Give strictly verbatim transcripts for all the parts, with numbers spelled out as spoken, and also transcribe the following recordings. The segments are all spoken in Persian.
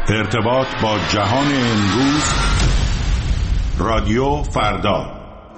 ارتباط با جهان امروز، رادیو فردا.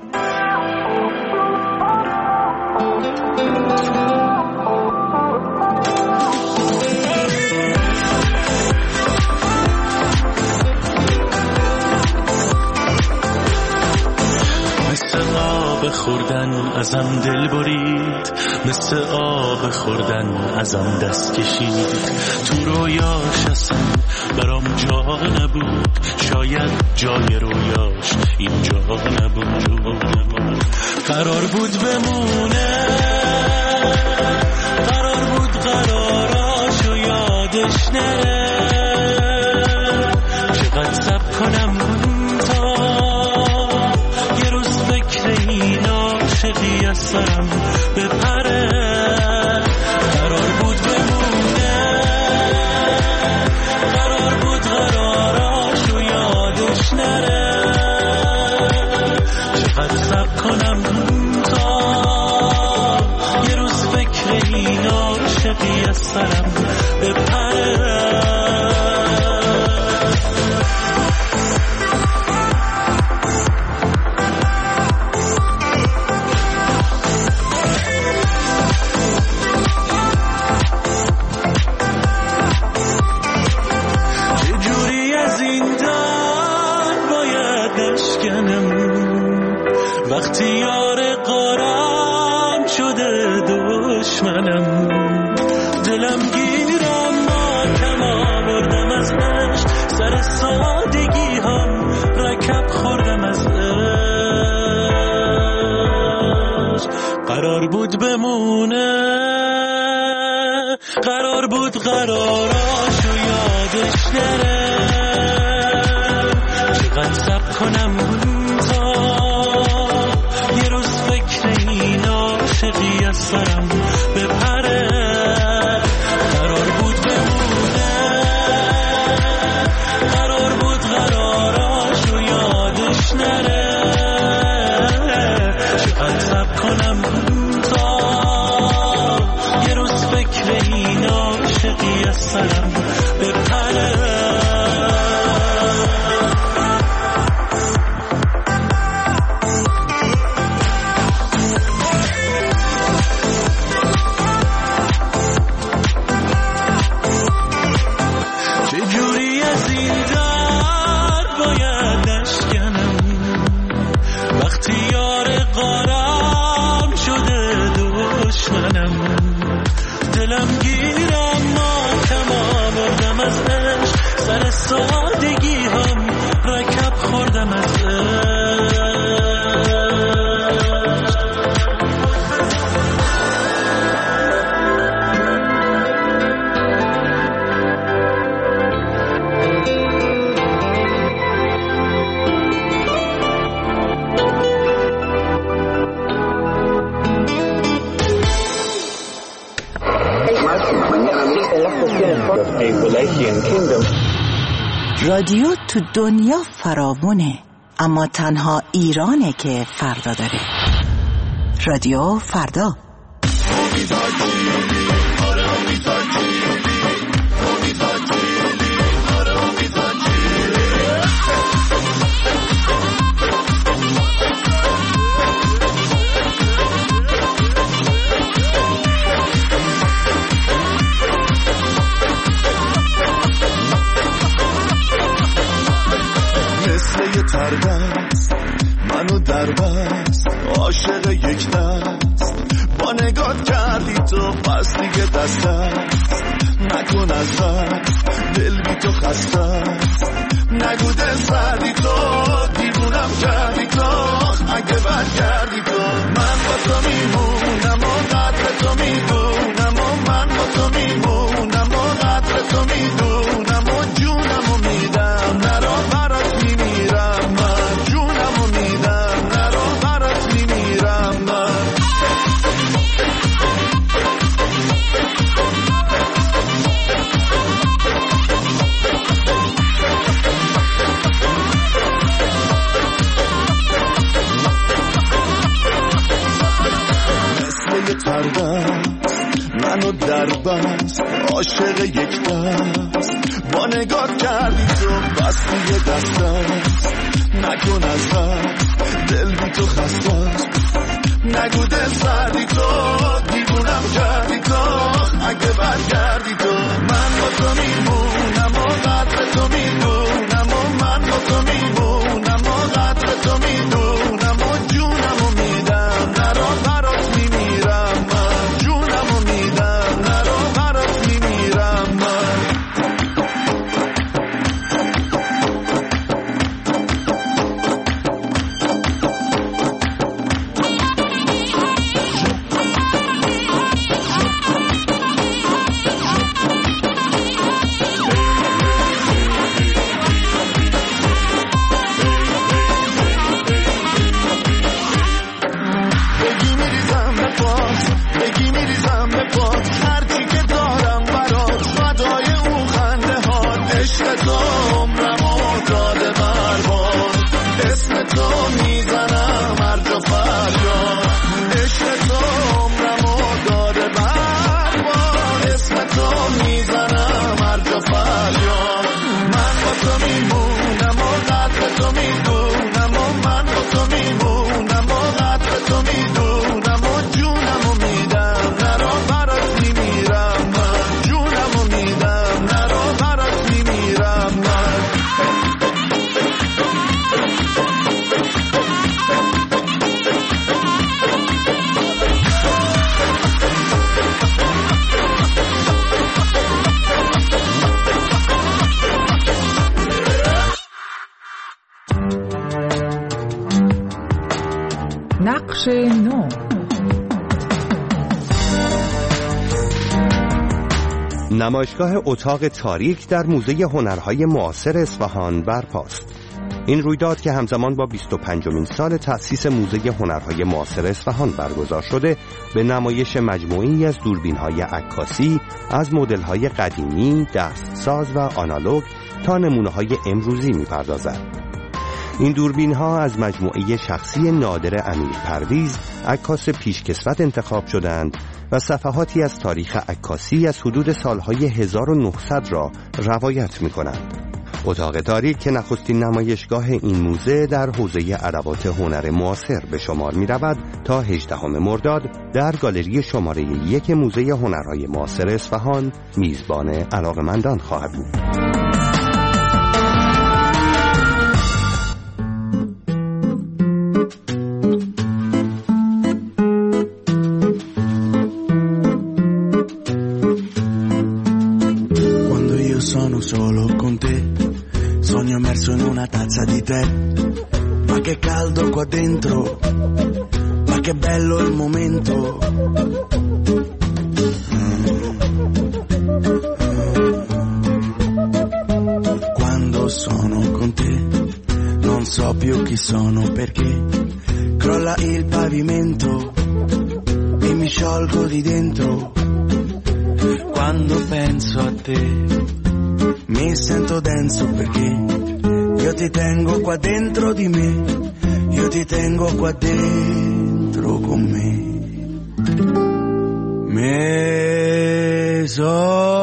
خوردن ازم دل برید، مثل آب خوردن ازم دست کشید. تو رویاش اصلا برام جا نبود، شاید جای رویاش اینجا نبود. قرار بود بمونه، قرار بود قراراشو یادش نره. چقدر صبر کنم تا یه روز فکر این عاشقی از سرم بپره. قرار بود بمونه، قرار بود قراراشو یادش نره. چقدر صبر کنم تا یه روز فکر این عاشقی از سرم بپره. وقتی یار قارم شده دشمنم، دلم گیرم ماتم آوردم از عشق، سر سادگی هم رکب خوردم از عشق. قرار بود بمونه، قرار بود قراراشو یادش نره. چقدر صبر کنم یه روز فکر این عاشقی از سرم بپره. قرار بود بمونه، قرار بود قراراشو یادش نره. چقدر صبر کنم تا یه روز فکر این عاشقی از سرم بپره. دلم گیرم ماتم آوردم از عشق، سر سادگی هم رکب خوردم از عشق. رادیو تو دنیا فراوونه، اما تنها ایرانه که فردا داره. رادیو فردا. تربست منو دربست، عاشق یک دست، با نگات کردی تو پس دیگه دست است. نکن از بس دل بی تو خسته است، نگو دل سردی تو دیوونم کردی تو. اگه برگردی تو من با تو میمونم و قدر تو میدونم، و من با تو میمونم و قدر تو میدونم، و جونم و میدم نرا برات میمیرم. من جونم و میدم نرا برات میمیرم. من منو در بست، عاشق یک دست، با نگاه کردی تو بس دیگه دست است نکن از رفت دل بی تو خسته است نگو دل سردی تو دیوونم کردی تو اگه برگردی تو من با تو میمونم و قدر تو میدونم و من با تو میمونم و قدر تو میدونم و جونم و میدم نرا برات میمیرم من جونم و میدم نرا برات میمیرم من نقش نو. نمایشگاه اتاق تاریک در موزه هنرهای معاصر اصفهان برپاست. این رویداد که همزمان با بیست و پنجمین سال تأسیس موزه هنرهای معاصر اصفهان برگزار شده، به نمایش مجموعی از دوربین‌های عکاسی از مدل‌های قدیمی، دستساز و آنالوگ تا نمونه‌های امروزی می‌پردازد. این دوربین ها از مجموعه شخصی نادر امیر پرویز، عکاس پیشکسوت انتخاب شدند و صفحاتی از تاریخ عکاسی از حدود سالهای هزار و نهصد را روایت می کنند. اتاق تاریک که نخستین نمایشگاه این موزه در حوزه ادوات هنر معاصر به شمار می رود تا هجدهم مرداد در گالری شماره یک موزه هنرهای معاصر اصفهان میزبان علاقه‌مندان خواهد بود. Solo con te, sogno immerso in una tazza di tè, ma che caldo qua dentro, ma che bello il momento. Quando sono con te, non so più chi sono perché crolla il pavimento e mi sciolgo di dentro. Quando penso a te mi sento denso perché io ti tengo qua dentro di me, io ti tengo qua dentro con me. Me so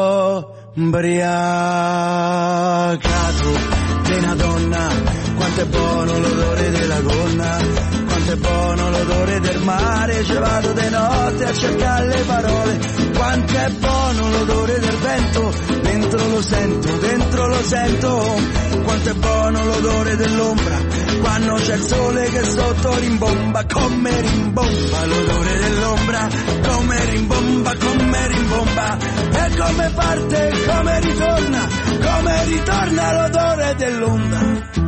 ubriacato di una donna, quanto è buono l'odore della gonna, quanto è buono l'odore del mare, ci vado di notte a cercare le parole, quanto è buono l'odore del vento, dentro lo sento, dentro lo sento, quanto è buono l'odore dell'ombra, quando c'è il sole che sotto rimbomba, come rimbomba l'odore dell'ombra, come rimbomba, come rimbomba, e come parte, come ritorna, come ritorna l'odore dell'onda.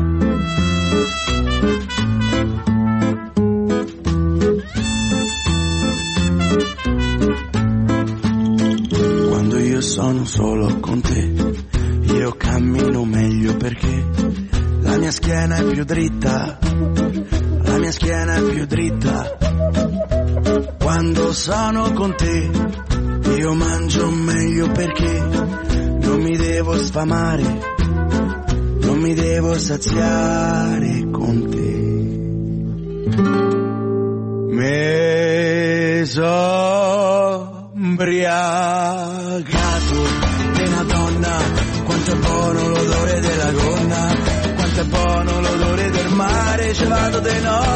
Quando io sono solo con te, io cammino meglio perché la mia schiena è più dritta, la mia schiena è più dritta. Quando sono con te, io mangio meglio perché non mi devo sfamare, non mi devo saziare con te. Me so ubriacato di una donna, quanto è buono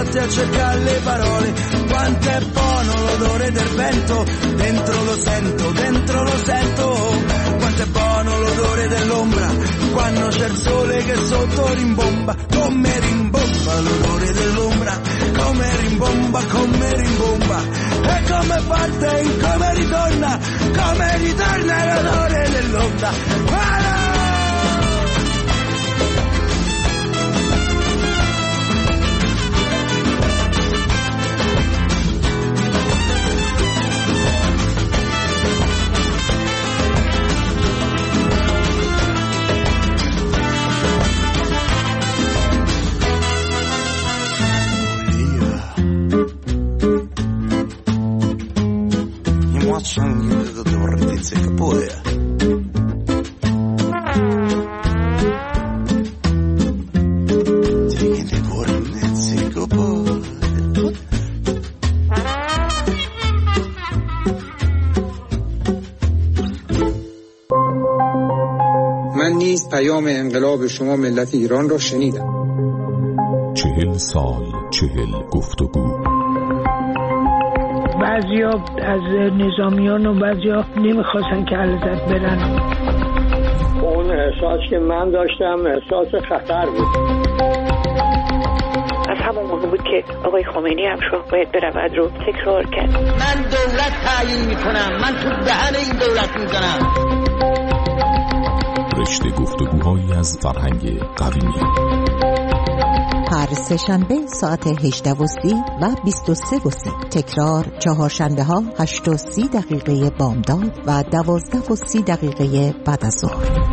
notte a cercare le parole. Quanto è buono l'odore del vento, dentro lo sento, dentro lo sento. Quanto è buono l'odore dell'ombra, quando c'è il sole che sotto rimbomba. Come rimbomba l'odore dell'ombra, come rimbomba, come rimbomba. E come parte, come ritorna, come ritorna l'odore dell'onda. Ah! من نیز پیام انقلاب شما ملت ایران را شنیدم. چهل سال چهل گفتگو. بعضیا از نظامیان و بعضیا نمیخواستن که علیزاده برن. اون احساس که من داشتم احساس خطر بود. از همون موقع بود که آقای خمینی هم شاه باید برود رو تکرار کرد. من دولت تعیین میکنم، من تو دهن این دولت میزنم. رشته گفتگوهایی از فرهنگ قومی. هر سه شنبه ساعت هجده و سی و بیست و سه و سی. تکرار چهارشنبه ها هشت و سی دقیقه بامداد و دوازده و سی دقیقه بعد از ظهر.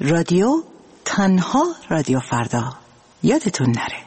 رادیو تنها رادیو فردا، یادتون نره.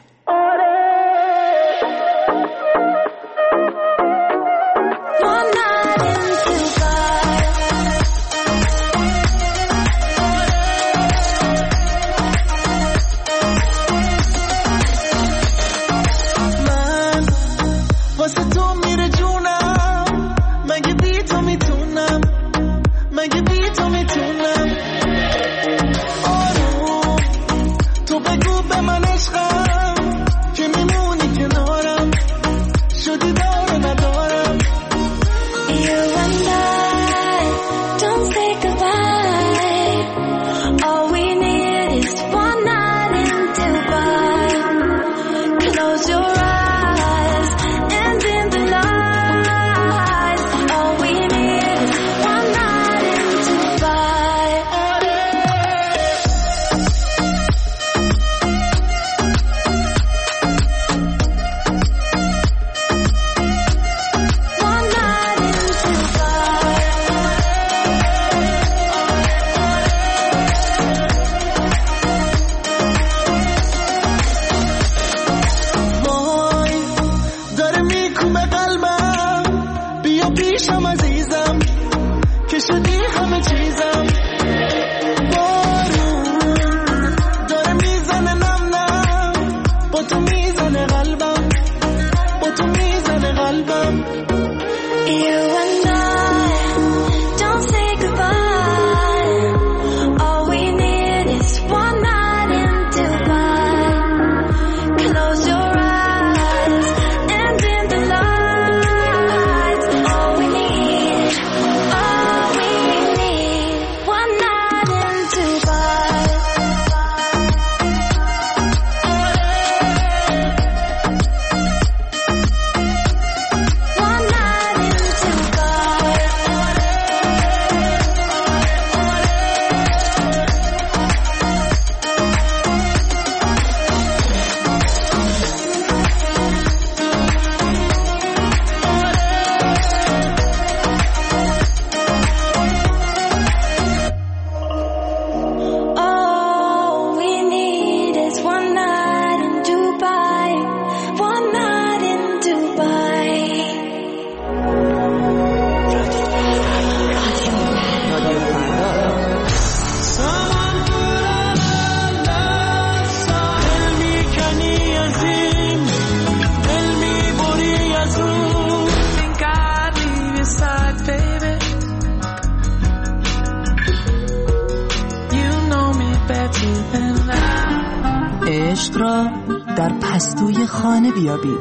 عشق را در پستوی خانه بیابید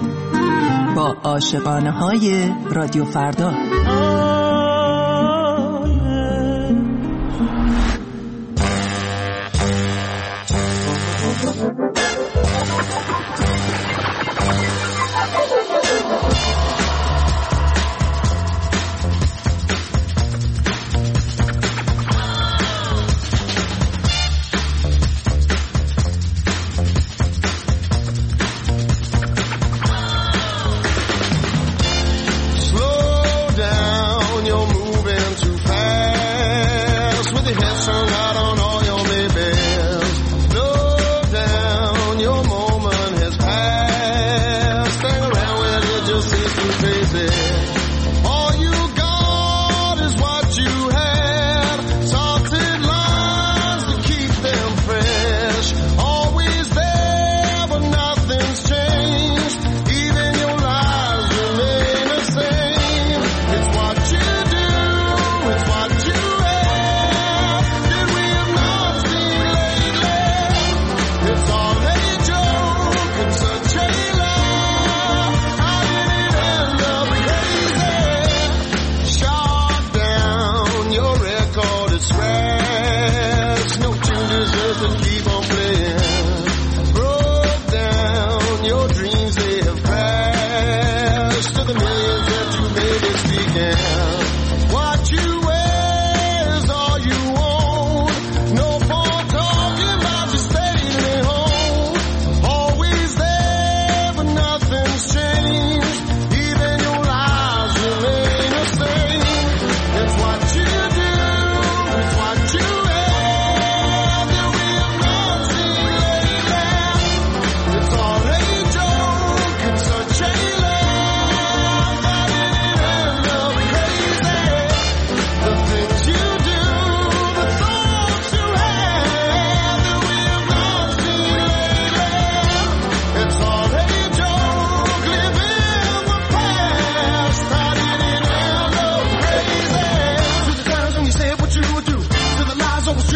با عاشقانه های رادیو فردا.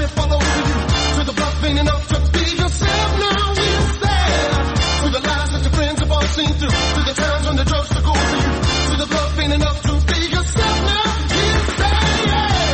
strip all over you. To the bluff ain't enough to be yourself now instead. To the lies that your friends have all seen through. To the times when the drugs took over you. To the bluff ain't enough to be yourself now instead.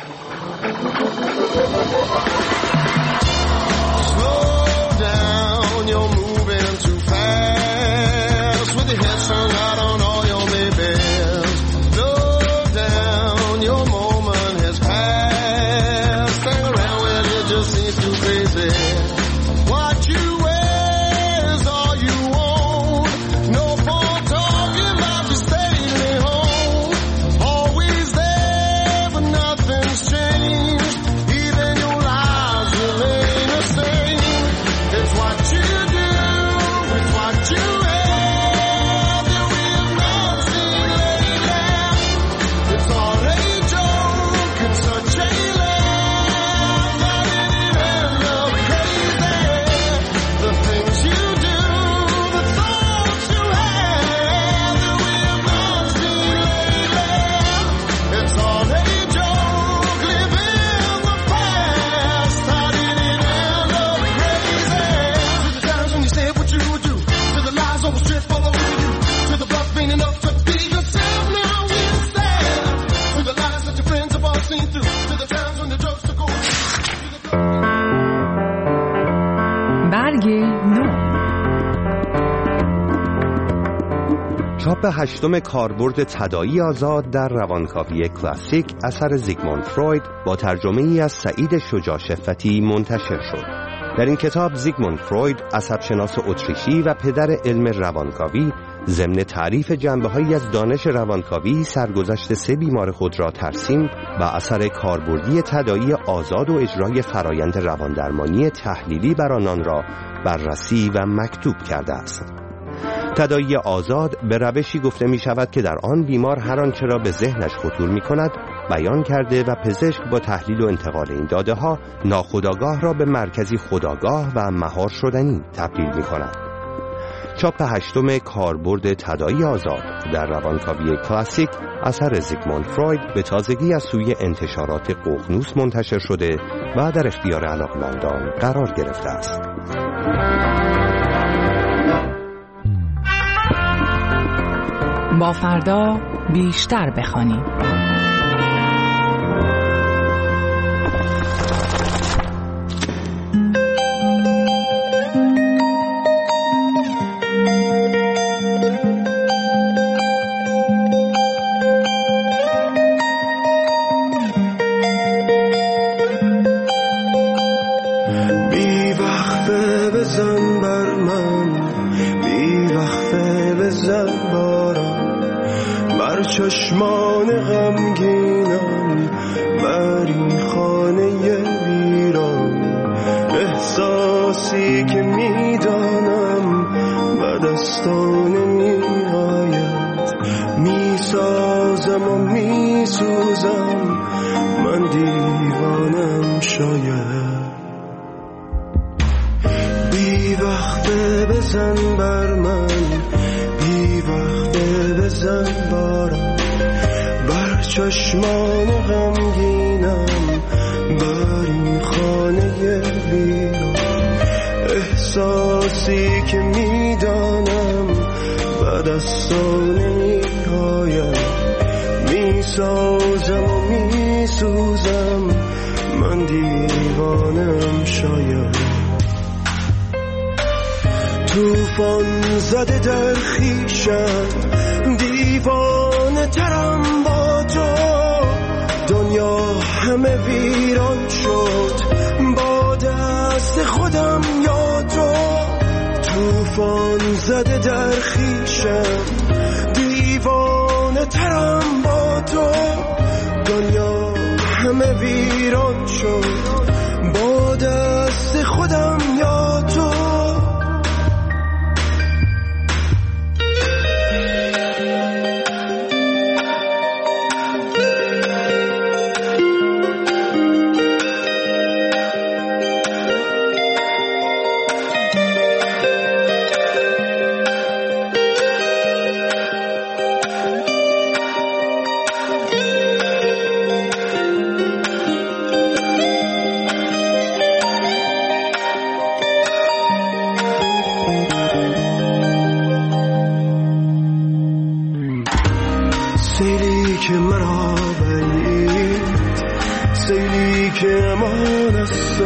Slow down, you're moving too fast. With your head strung out on all your babies. Slow down, your moment has passed. Hang around where it just seems too crazy. What you wear is all you own. No more talking about you staying home. Always there, but nothing's changed. Even your lives remain the same. It's what you do, it's what you have that we've not seen lately. It's all a joke, it's such a laugh. How did it end up crazy? The things you do, the thoughts you have that we've not seen lately. It's all a joke, living the past. How did it end up crazy? To the times when you said what you would do. To the lies almost strip all over you. To the bluff ain't enough to be yourself now instead. To the lies that your friends have all seen through. To the times when the drugs took over. برگ نو. چاپ هشتم کاربرد تداعی آزاد در روانکاوی کلاسیک اثر زیگموند فروید با ترجمه ای از سعید شجاع شفتی منتشر شد. در این کتاب زیگموند فروید، عصبشناس اتریشی و پدر علم روانکاوی، ضمن تعریف جنبه‌هایی از دانش روانکاوی سرگذشت سه بیمار خود را ترسیم و اثر کاربردی تداعی آزاد و اجرای فرایند رواندرمانی تحلیلی بر آنان را بررسی و مکتوب کرده است. تداعی آزاد به روشی گفته می شود که در آن بیمار هر آنچه را به ذهنش خطور می کند بیان کرده و پزشک با تحلیل و انتقال این داده ها ناخودآگاه را به مرکزی خودآگاه و مهار شدنی تبدیل می کند. چاپ هشتم کاربرد تداعی آزاد در روانکاوی کلاسیک اثر زیگموند فروید به تازگی از سوی انتشارات ققنوس منتشر شده و در اختیار علاقه‌مندان قرار گرفته است. با فردا بیشتر بخوانیم. بی وقفه بزن بر من، بی وقفه بزن بارم بر چشمان غمگینم، بر این خانه ویران. احساسی که میدانم به دستان میآید، میسازم و میسوزم، من دیوانم شاید. بی وقفه بزن بر من، بی وقفه بزن بارم بر چشمان غمگینم، بر این خانه ویران. احساسی که میدانم به دستان میآید، میسازم و میسوزم، من دیوانم شاید. توفان زده در خیشم، دیوانه ترم با تو. دنیا همه ویران شد با دست خودم یا تو. توفان زده در خیشم، دیوانه ترم با تو. دنیا همه ویران شد با دست خودم یا تو. آهی که امان است،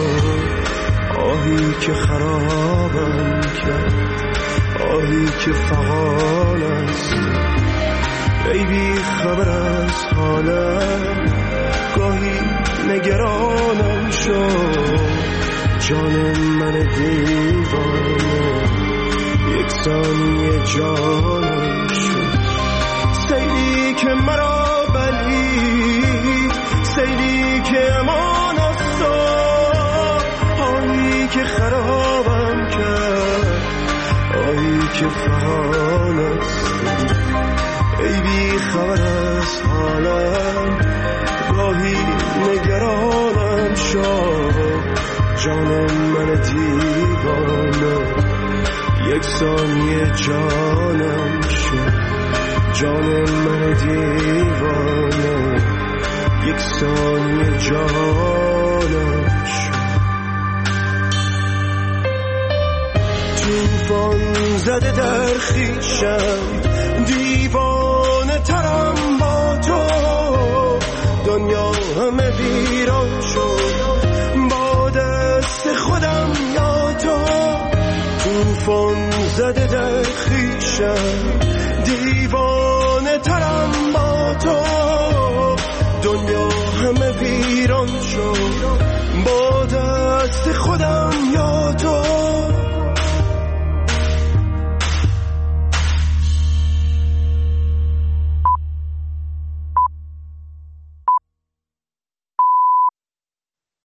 آهی که خرابم کرد، آهی که فغان است. ای بی خبر از حالم، گاهی نگرانم شد، جان من دیوانه یک ثانیه جانم شد. سیلی که مرا بلید، سیلی که امان است، آهی که خرابم کرد، آهی که فغان است. ای بی خبر از حالم، گاهی نگرانم شد، جان من دیوانه یک ثانیه جانم شد، جان من دیوانه یک ثانیه جانم شد. توفان زده در خویشم، دیوانه ترم با تو، دنیا همه ویران شد با دست خودم یا تو. توفان زده در خویشم، دیوانه ترم با تو، دنیا همه ویران شد با دست خودم یا تو.